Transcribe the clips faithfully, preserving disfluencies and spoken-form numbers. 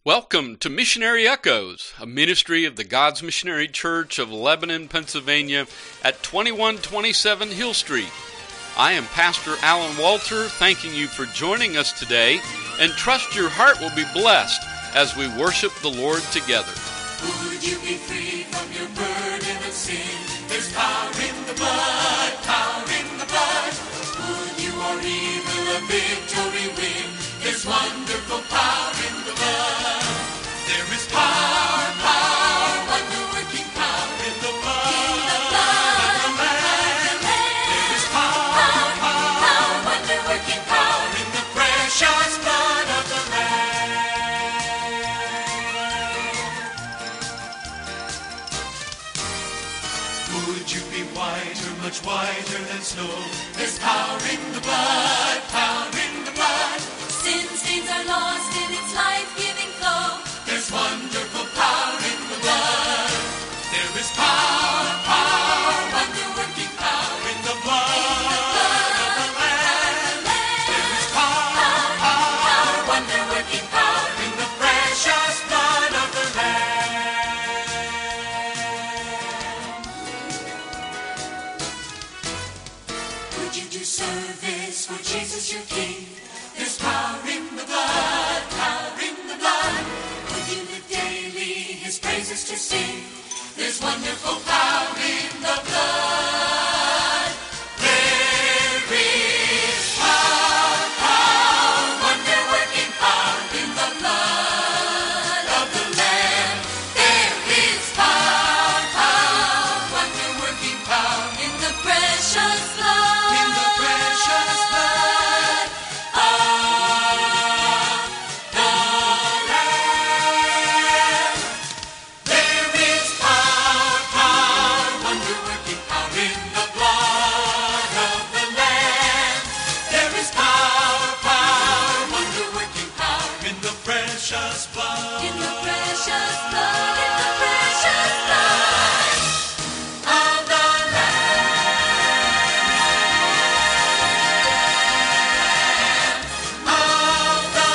Welcome to Missionary Echoes, a ministry of the God's Missionary Church of Lebanon, Pennsylvania at twenty-one twenty-seven Hill Street. I am Pastor Alan Walter, thanking you for joining us today, and trust your heart will be blessed as we worship the Lord together. Would you be free from your burden of sin? There's power in the blood, power in the blood. Would you or evil a victory win? There's wonderful power in the blood. There is power, power, wonder-working power in the blood, in the blood of the Lamb. There is power, power, power, wonder-working power in the precious blood of the Lamb. Would you be whiter, much whiter than snow? There's power in the blood, power in the blood. Sin stains are lost in its life-giving flow. There's wonderful power in the blood. There is power, power, wonder-working power in the blood, in the blood of the Lamb. There is power, power, power, wonder-working power in the precious blood of the Lamb. Would you do service for Jesus your King? There's power in the blood, power in the blood. Would you live daily His praises to sing? There's wonderful power in the blood. There is power, power, wonder-working power in the blood of the Lamb. There is power, power, wonder-working power in the precious blood, in the precious blood of the Lamb. There is power, power, wonder-working power in the blood of the Lamb. There is power, power, wonder-working power in the precious blood, in the precious blood, in the precious blood of the Lamb, of the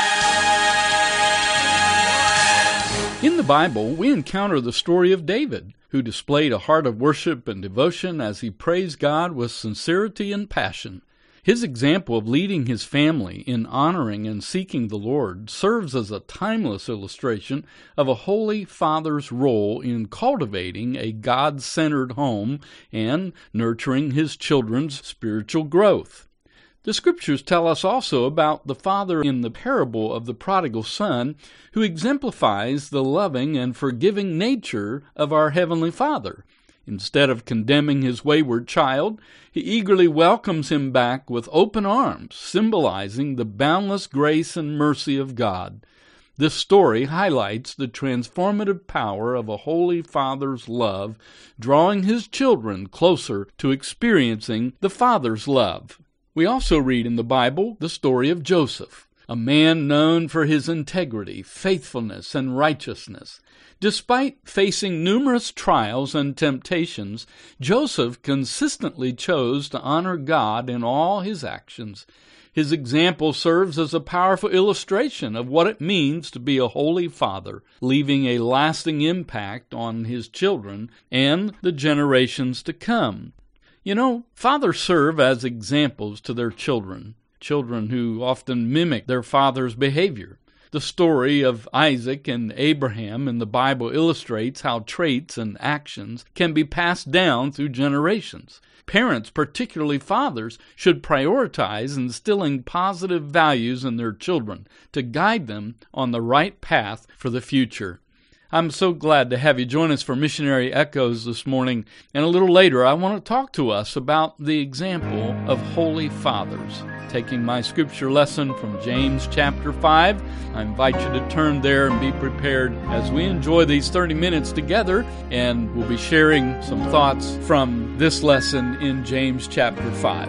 Lamb. In the Bible, we encounter the story of David, who displayed a heart of worship and devotion as he praised God with sincerity and passion. His example of leading his family in honoring and seeking the Lord serves as a timeless illustration of a holy father's role in cultivating a God-centered home and nurturing his children's spiritual growth. The Scriptures tell us also about the father in the parable of the prodigal son, who exemplifies the loving and forgiving nature of our Heavenly Father. Instead of condemning his wayward child, he eagerly welcomes him back with open arms, symbolizing the boundless grace and mercy of God. This story highlights the transformative power of a holy father's love, drawing his children closer to experiencing the Father's love. We also read in the Bible the story of Joseph, a man known for his integrity, faithfulness, and righteousness. Despite facing numerous trials and temptations, Joseph consistently chose to honor God in all his actions. His example serves as a powerful illustration of what it means to be a holy father, leaving a lasting impact on his children and the generations to come. You know, fathers serve as examples to their children, children who often mimic their father's behavior. The story of Isaac and Abraham in the Bible illustrates how traits and actions can be passed down through generations. Parents, particularly fathers, should prioritize instilling positive values in their children to guide them on the right path for the future. I'm so glad to have you join us for Missionary Echoes this morning. And a little later, I want to talk to us about the example of holy fathers. Taking my scripture lesson from James chapter five, I invite you to turn there and be prepared as we enjoy these thirty minutes together, and we'll be sharing some thoughts from this lesson in James chapter five.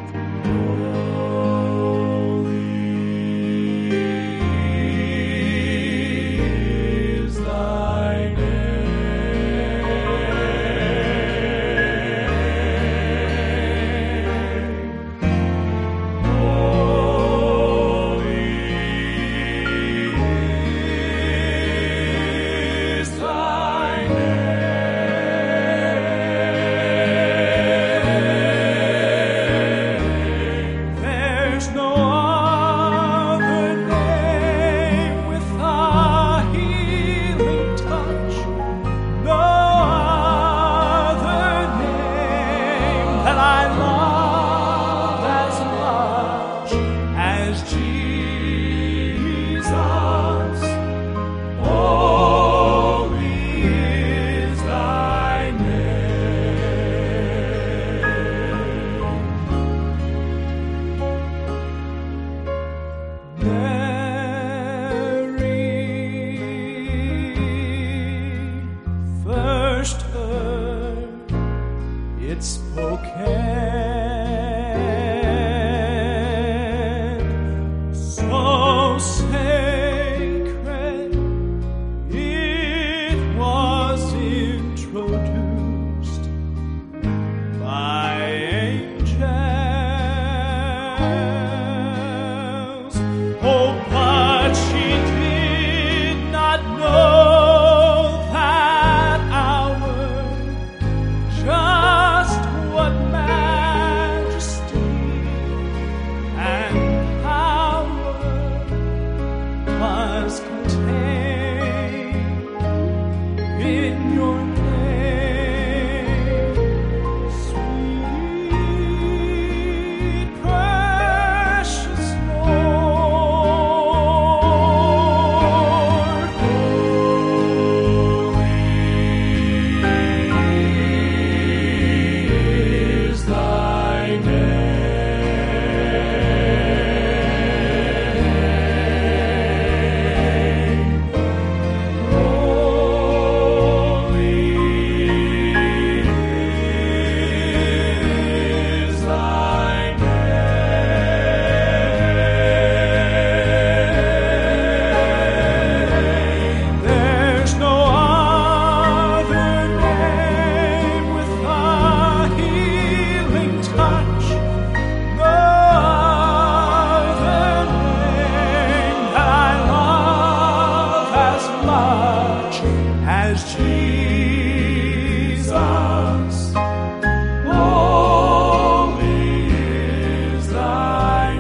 Holy as Jesus. Holy is thy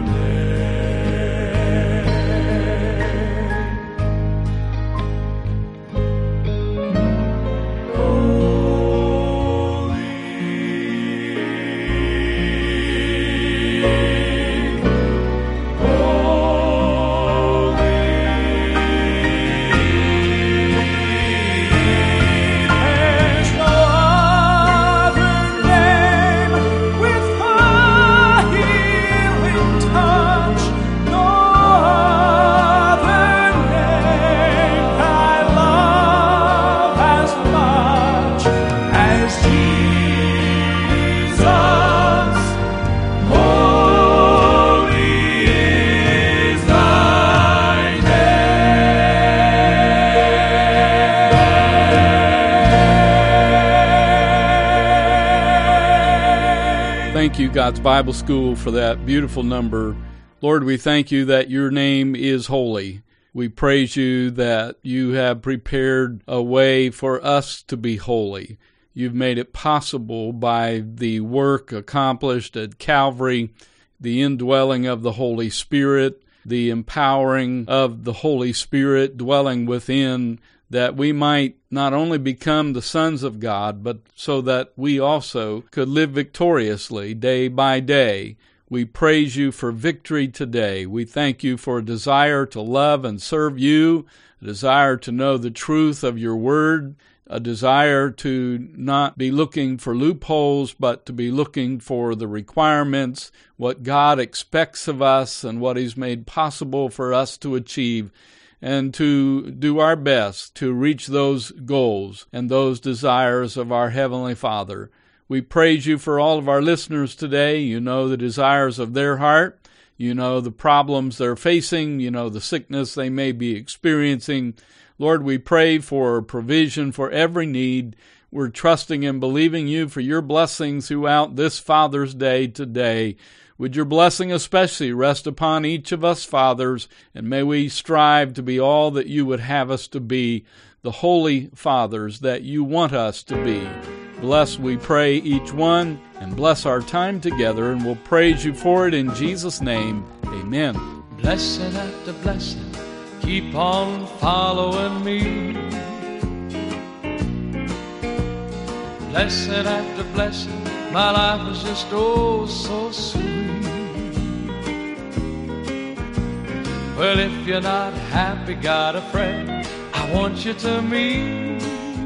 Thank you, God's Bible School, for that beautiful number. Lord, we thank you that your name is holy. We praise you that you have prepared a way for us to be holy. You've made it possible by the work accomplished at Calvary, the indwelling of the Holy Spirit, the empowering of the Holy Spirit dwelling within, that we might not only become the sons of God, but so that we also could live victoriously day by day. We praise you for victory today. We thank you for a desire to love and serve you, a desire to know the truth of your word, a desire to not be looking for loopholes, but to be looking for the requirements, what God expects of us and what he's made possible for us to achieve, and to do our best to reach those goals and those desires of our Heavenly Father. We praise you for all of our listeners today. You know the desires of their heart. You know the problems they're facing. You know the sickness they may be experiencing. Lord, we pray for provision for every need. We're trusting and believing you for your blessings throughout this Father's Day today. Would your blessing especially rest upon each of us fathers, and may we strive to be all that you would have us to be, the holy fathers that you want us to be. Bless, we pray, each one, and bless our time together, and we'll praise you for it in Jesus' name. Amen. Blessing after blessing, keep on following me. Blessing after blessing, my life was just oh so sweet. Well, if you're not happy, got a friend I want you to meet.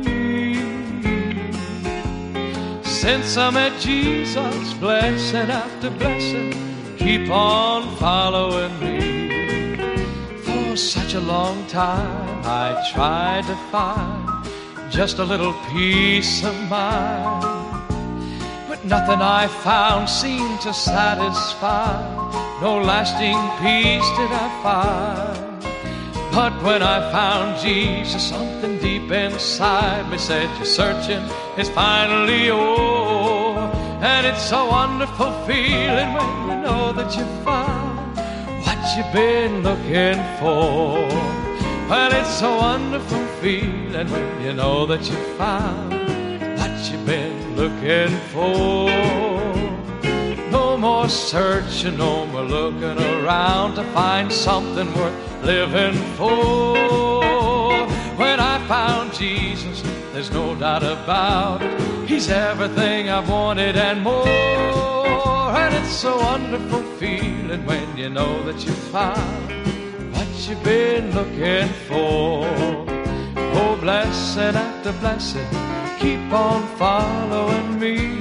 Since I met Jesus, blessing after blessing, keep on following me. For such a long time I tried to find just a little peace of mind, but nothing I found seemed to satisfy. No lasting peace did I find. But when I found Jesus, something deep inside me said, your searching is finally o'er. And it's a wonderful feeling when you know that you found what you've been looking for. Well, it's a wonderful feeling when you know that you found what you've been looking for. No more searching, no more looking around to find something worth living for. When I found Jesus, there's no doubt about it, he's everything I've wanted and more. And it's a wonderful feeling when you know that you found what you've been looking for. Oh, blessing after blessing, keep on following me.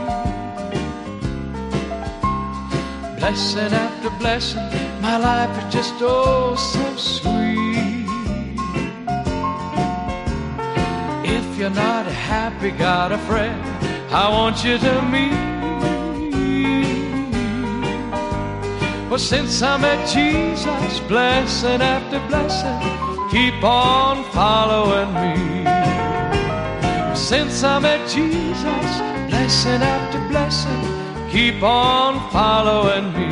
Blessing after blessing, my life is just oh so sweet. If you're not happy, got a friend I want you to meet. Well, since I met Jesus, blessing after blessing, keep on following me. Since I met Jesus, blessing after blessing, keep on following me.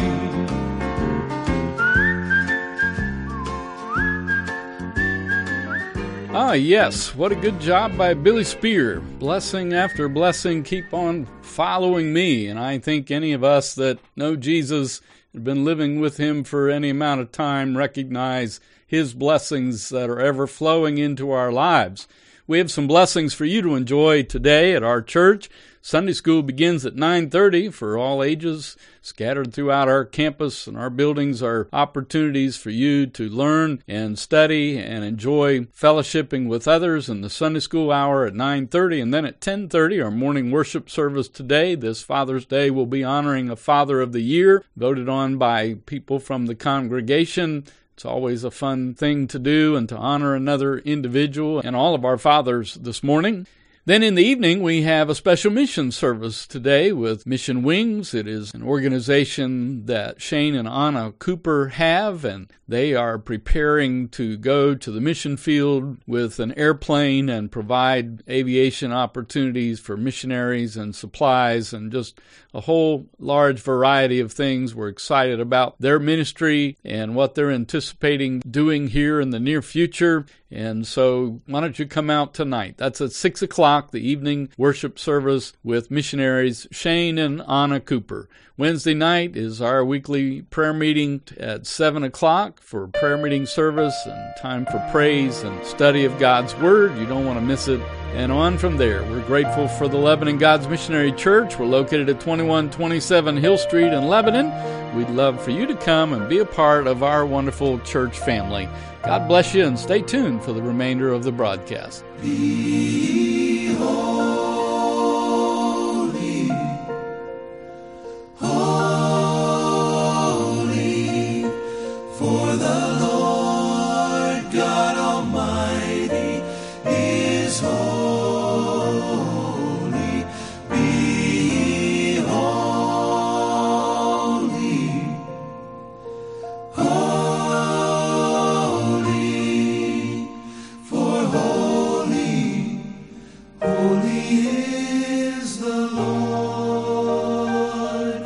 Ah, yes. What a good job by Billy Spear. Blessing after blessing keep on following me. And I think any of us that know Jesus, have been living with him for any amount of time, recognize his blessings that are ever flowing into our lives. We have some blessings for you to enjoy today at our church. Sunday school begins at nine thirty for all ages. Scattered throughout our campus and our buildings are opportunities for you to learn and study and enjoy fellowshipping with others in the Sunday school hour at nine thirty. And then at ten thirty, our morning worship service today. This Father's Day will be honoring a Father of the Year, voted on by people from the congregation. It's always a fun thing to do and to honor another individual and all of our fathers this morning. Then in the evening, we have a special mission service today with Mission Wings. It is an organization that Shane and Anna Cooper have, and they are preparing to go to the mission field with an airplane and provide aviation opportunities for missionaries and supplies and just a whole large variety of things. We're excited about their ministry and what they're anticipating doing here in the near future. And so why don't you come out tonight? That's at six o'clock, the evening worship service with missionaries Shane and Anna Cooper. Wednesday night is our weekly prayer meeting at seven o'clock for prayer meeting service and time for praise and study of God's Word. You don't want to miss it. And on from there, we're grateful for the Lebanon God's Missionary Church. We're located at twenty-one twenty-seven Hill Street in Lebanon. We'd love for you to come and be a part of our wonderful church family. God bless you, and stay tuned for the remainder of the broadcast. Be holy, holy, for the Lord God Almighty is holy. Be holy, holy, for holy, holy is the Lord.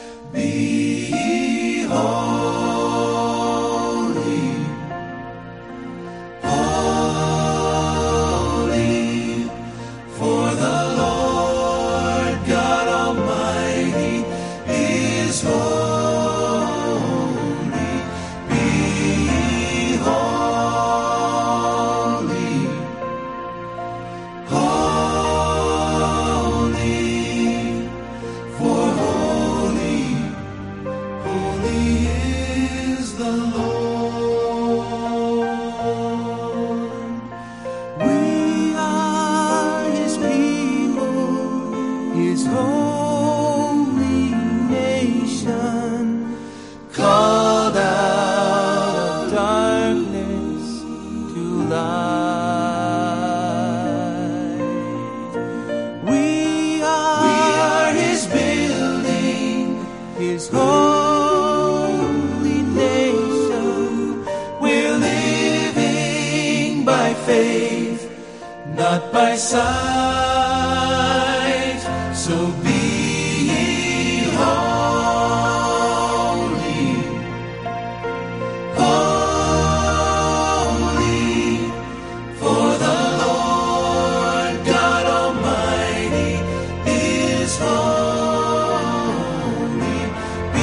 Be holy, holy, for the Lord God Almighty is holy. Be holy, holy, for holy, holy is the Lord. We are His people, His holy nation, called out of darkness to light. We are, we are His building, His holy nation. We're living by faith, not by sight. So be ye holy, holy, for the Lord God Almighty is holy. Be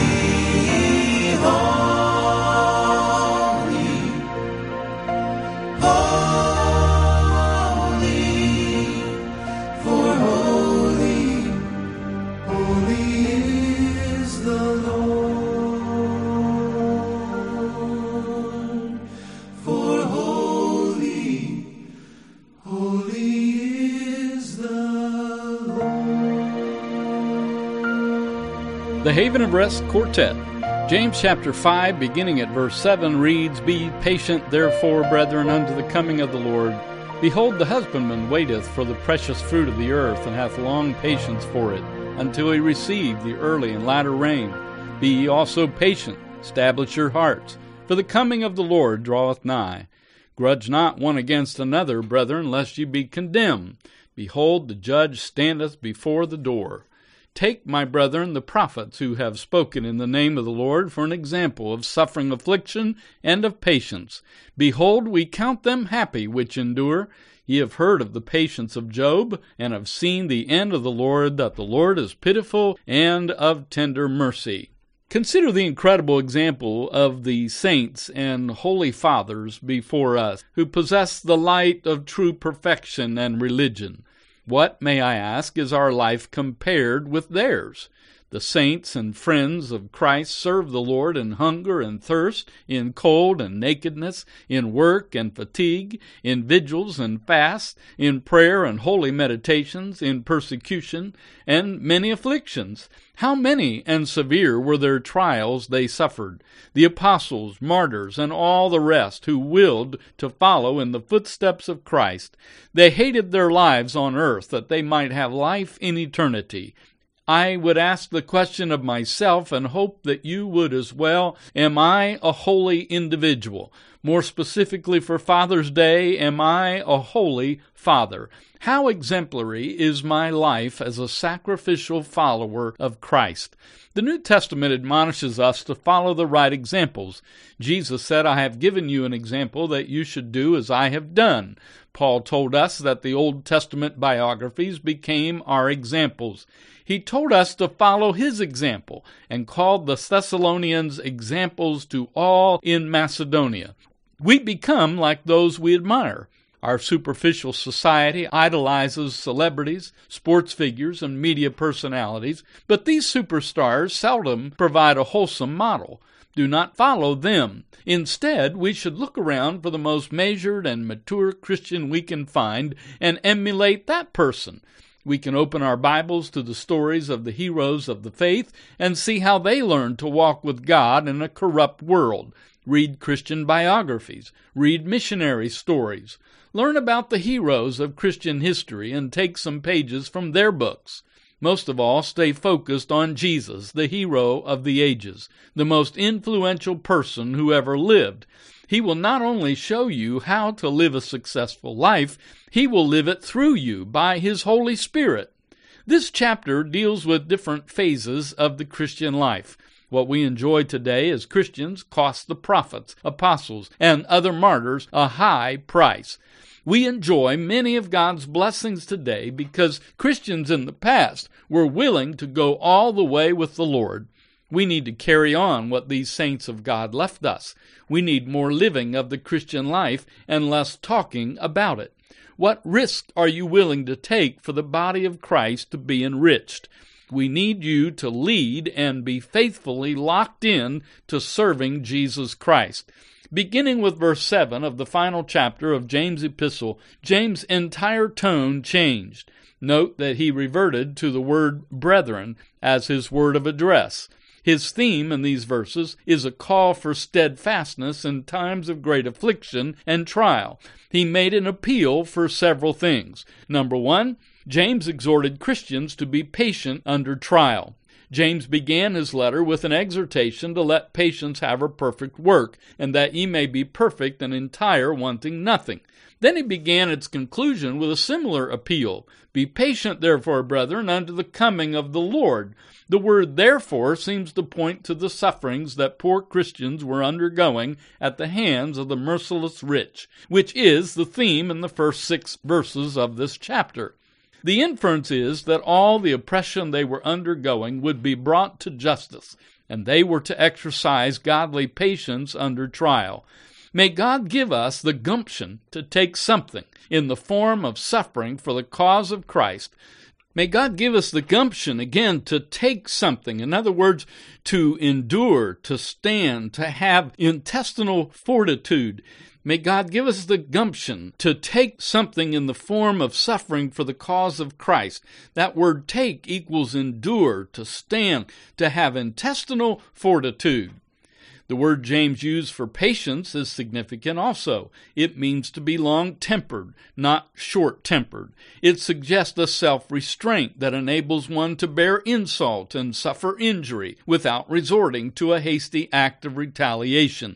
holy, holy, for holy, holy is the Lord. For holy, holy is the Lord. The Haven of Rest Quartet. James chapter five, beginning at verse seven, reads, Be patient, therefore, brethren, unto the coming of the Lord. Behold, the husbandman waiteth for the precious fruit of the earth, and hath long patience for it, until he receive the early and latter rain. Be ye also patient, establish your hearts, for the coming of the Lord draweth nigh. Grudge not one against another, brethren, lest ye be condemned. Behold, the judge standeth before the door. Take, my brethren, the prophets who have spoken in the name of the Lord for an example of suffering affliction and of patience. Behold, we count them happy which endure. Ye have heard of the patience of Job, and have seen the end of the Lord, that the Lord is pitiful and of tender mercy. Consider the incredible example of the saints and holy fathers before us, who possess the light of true perfection and religion. What, may I ask, is our life compared with theirs? The saints and friends of Christ serve the Lord in hunger and thirst, in cold and nakedness, in work and fatigue, in vigils and fasts, in prayer and holy meditations, in persecution and many afflictions. How many and severe were their trials they suffered? The apostles, martyrs, and all the rest who willed to follow in the footsteps of Christ. They hated their lives on earth that they might have life in eternity. I would ask the question of myself and hope that you would as well. Am I a holy individual? More specifically for Father's Day, am I a holy father? How exemplary is my life as a sacrificial follower of Christ? The New Testament admonishes us to follow the right examples. Jesus said, I have given you an example that you should do as I have done. Paul told us that the Old Testament biographies became our examples. He told us to follow his example and called the Thessalonians examples to all in Macedonia. We become like those we admire. Our superficial society idolizes celebrities, sports figures, and media personalities, but these superstars seldom provide a wholesome model. Do not follow them. Instead, we should look around for the most measured and mature Christian we can find and emulate that person. We can open our Bibles to the stories of the heroes of the faith and see how they learned to walk with God in a corrupt world. Read Christian biographies. Read missionary stories. Learn about the heroes of Christian history and take some pages from their books. Most of all, stay focused on Jesus, the hero of the ages, the most influential person who ever lived. He will not only show you how to live a successful life, he will live it through you by his Holy Spirit. This chapter deals with different phases of the Christian life. What we enjoy today as Christians cost the prophets, apostles, and other martyrs a high price. We enjoy many of God's blessings today because Christians in the past were willing to go all the way with the Lord. We need to carry on what these saints of God left us. We need more living of the Christian life and less talking about it. What risk are you willing to take for the body of Christ to be enriched? We need you to lead and be faithfully locked in to serving Jesus Christ. Beginning with verse seven of the final chapter of James' epistle, James' entire tone changed. Note that he reverted to the word brethren as his word of address. His theme in these verses is a call for steadfastness in times of great affliction and trial. He made an appeal for several things. Number one, James exhorted Christians to be patient under trial. James began his letter with an exhortation to let patience have her perfect work, and that ye may be perfect and entire, wanting nothing. Then he began its conclusion with a similar appeal. Be patient, therefore, brethren, unto the coming of the Lord. The word therefore seems to point to the sufferings that poor Christians were undergoing at the hands of the merciless rich, which is the theme in the first six verses of this chapter. The inference is that all the oppression they were undergoing would be brought to justice, and they were to exercise godly patience under trial. May God give us the gumption to take something in the form of suffering for the cause of Christ. May God give us the gumption, again, to take something. In other words, to endure, to stand, to have intestinal fortitude. May God give us the gumption to take something in the form of suffering for the cause of Christ. That word take equals endure, to stand, to have intestinal fortitude. The word James used for patience is significant also. It means to be long-tempered, not short-tempered. It suggests a self-restraint that enables one to bear insult and suffer injury without resorting to a hasty act of retaliation.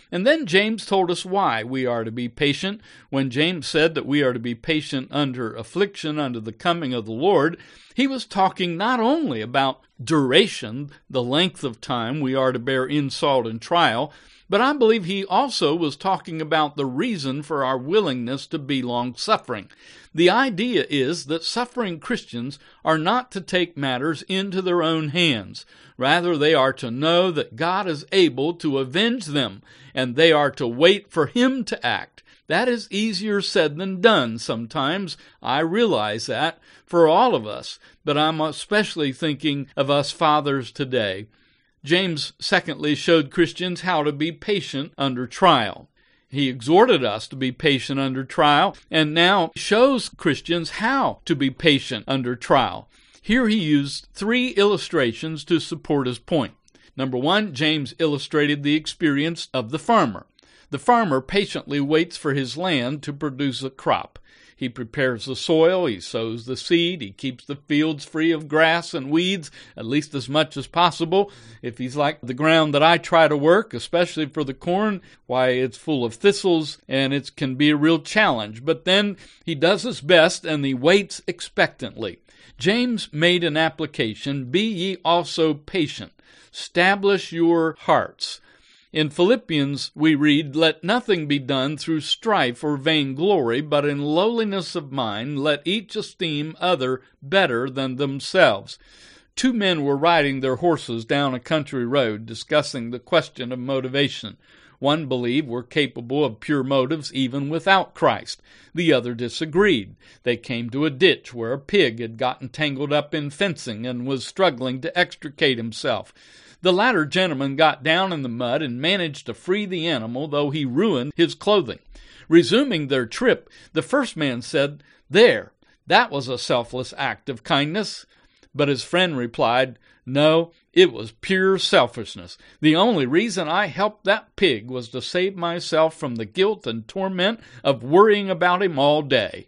And then James told us why we are to be patient. When James said that we are to be patient under affliction, under the coming of the Lord, he was talking not only about duration, the length of time we are to bear insult and trial, but I believe he also was talking about the reason for our willingness to be long-suffering. The idea is that suffering Christians are not to take matters into their own hands. Rather, they are to know that God is able to avenge them, and they are to wait for Him to act. That is easier said than done sometimes. I realize that for all of us, but I'm especially thinking of us fathers today. James, secondly, showed Christians how to be patient under trial. He exhorted us to be patient under trial, and now shows Christians how to be patient under trial. Here he used three illustrations to support his point. Number one, James illustrated the experience of the farmer. The farmer patiently waits for his land to produce a crop. He prepares the soil, he sows the seed, he keeps the fields free of grass and weeds, at least as much as possible. If he's like the ground that I try to work, especially for the corn, why, it's full of thistles, and it can be a real challenge. But then he does his best, and he waits expectantly. James made an application, be ye also patient, establish your hearts. In Philippians, we read, let nothing be done through strife or vainglory, but in lowliness of mind, let each esteem other better than themselves. Two men were riding their horses down a country road, discussing the question of motivation. One believed we're capable of pure motives even without Christ. The other disagreed. They came to a ditch where a pig had gotten tangled up in fencing and was struggling to extricate himself. The latter gentleman got down in the mud and managed to free the animal, though he ruined his clothing. Resuming their trip, the first man said, there, that was a selfless act of kindness. But his friend replied, no, it was pure selfishness. The only reason I helped that pig was to save myself from the guilt and torment of worrying about him all day.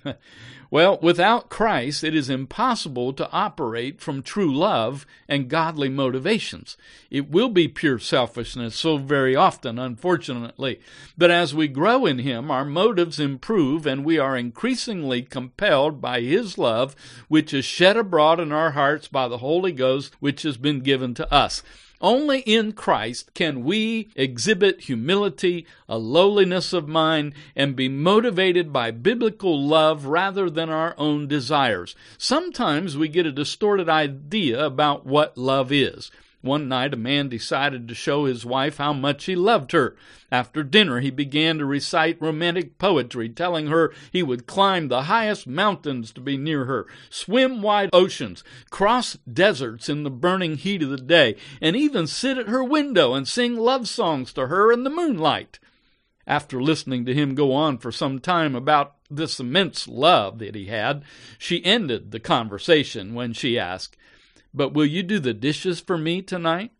Well, without Christ, it is impossible to operate from true love and godly motivations. It will be pure selfishness so very often, unfortunately. But as we grow in Him, our motives improve, and we are increasingly compelled by His love, which is shed abroad in our hearts by the Holy Ghost, which has been given to us. Only in Christ can we exhibit humility, a lowliness of mind, and be motivated by biblical love rather than our own desires. Sometimes we get a distorted idea about what love is. One night a man decided to show his wife how much he loved her. After dinner he began to recite romantic poetry, telling her he would climb the highest mountains to be near her, swim wide oceans, cross deserts in the burning heat of the day, and even sit at her window and sing love songs to her in the moonlight. After listening to him go on for some time about this immense love that he had, she ended the conversation when she asked, but will you do the dishes for me tonight?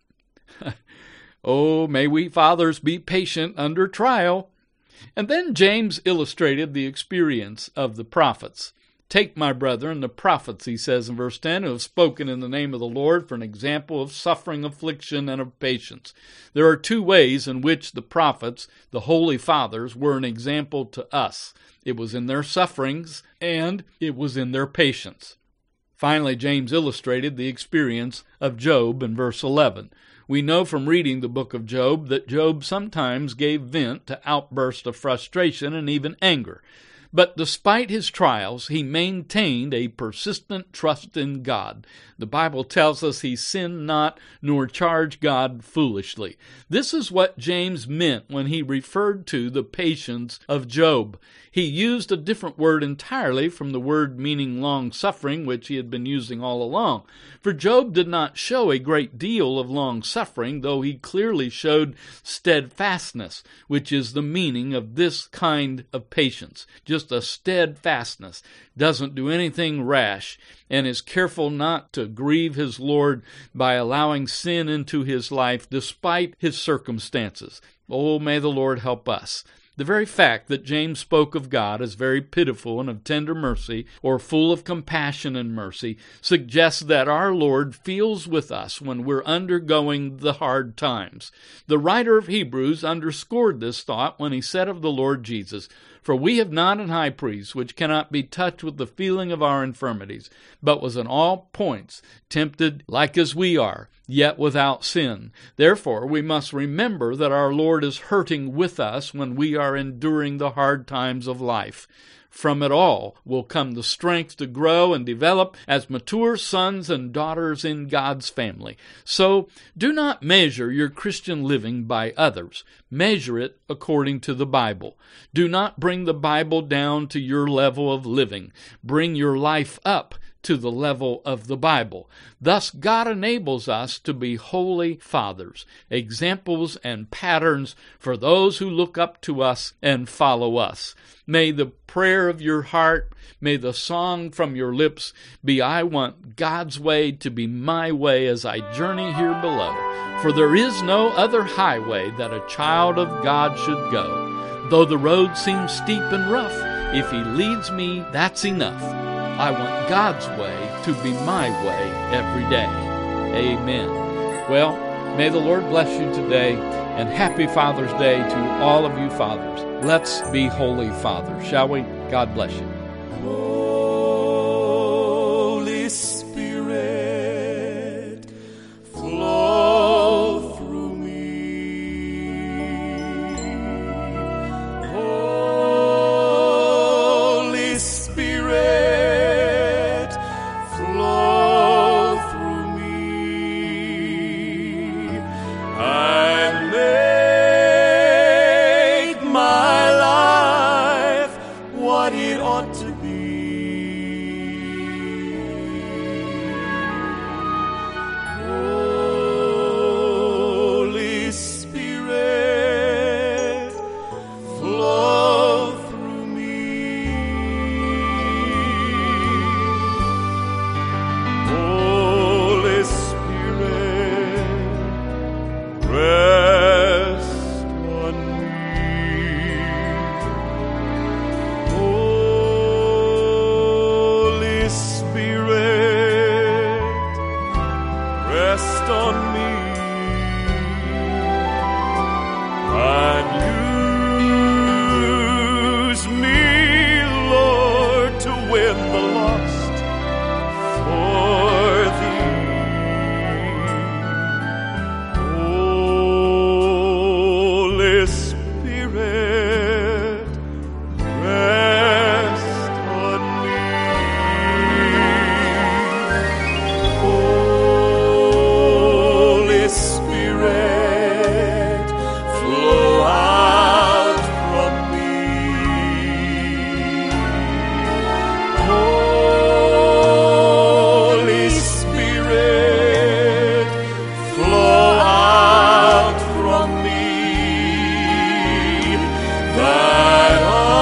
Oh, may we fathers be patient under trial. And then James illustrated the experience of the prophets. Take, my brethren, the prophets, he says in verse ten, who have spoken in the name of the Lord for an example of suffering, affliction, and of patience. There are two ways in which the prophets, the holy fathers, were an example to us. It was in their sufferings, and it was in their patience. Finally, James illustrated the experience of Job in verse eleven. We know from reading the book of Job that Job sometimes gave vent to outbursts of frustration and even anger. But despite his trials, he maintained a persistent trust in God. The Bible tells us he sinned not, nor charged God foolishly. This is what James meant when he referred to the patience of Job. He used a different word entirely from the word meaning long-suffering, which he had been using all along. For Job did not show a great deal of long-suffering, though he clearly showed steadfastness, which is the meaning of this kind of patience. Just a steadfastness, doesn't do anything rash, and is careful not to grieve his Lord by allowing sin into his life despite his circumstances. Oh, may the Lord help us. The very fact that James spoke of God as very pitiful and of tender mercy, or full of compassion and mercy, suggests that our Lord feels with us when we're undergoing the hard times. The writer of Hebrews underscored this thought when he said of the Lord Jesus, "For we have not an high priest which cannot be touched with the feeling of our infirmities, but was in all points tempted like as we are, yet without sin. Therefore we must remember that our Lord is hurting with us when we are enduring the hard times of life. From it all will come the strength to grow and develop as mature sons and daughters in God's family. So do not measure your Christian living by others. Measure it according to the Bible. Do not bring the Bible down to your level of living. Bring your life up to the level of the Bible. Thus, God enables us to be holy fathers, examples and patterns for those who look up to us and follow us. May the prayer of your heart, may the song from your lips be, I want God's way to be my way as I journey here below. For there is no other highway that a child of God should go. Though the road seems steep and rough, if He leads me, that's enough. I want God's way to be my way every day. Amen. Well, may the Lord bless you today, and happy Father's Day to all of you fathers. Let's be holy fathers, shall we? God bless you. Holy Spirit, flow through me. Holy Spirit, flow through me. And make my life what it ought to be. Holy Spirit, flow through me. Holy Spirit, rest on me. Holy Spirit, rest on me. And use me, Lord, to win the lost for Thee. Holy Spirit, rest on me. Holy Spirit, flow out from me. Holy Spirit, flow out from me, that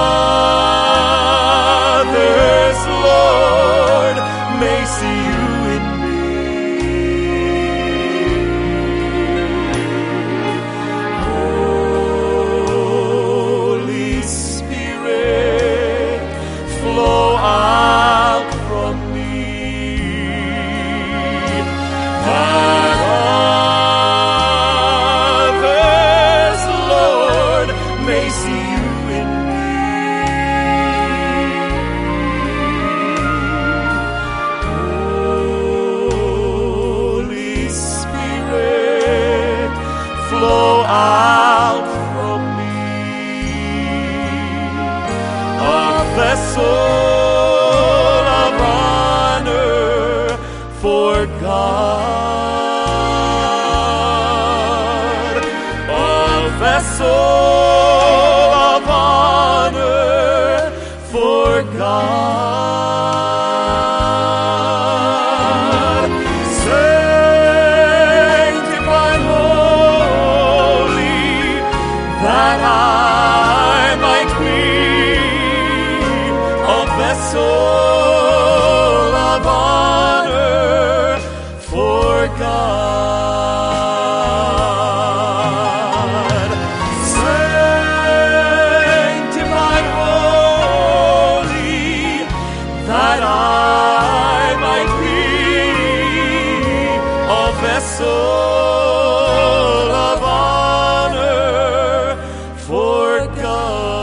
others, Lord, may see You in me. Holy Spirit, flow out from me, that others, Lord, may see You in me. Holy Spirit, flow out from me, a vessel of honor for God, a vessel of honor for God. Sanctified, holy, that I might be a vessel of honor for God. Sanctified, vessel of honor for God.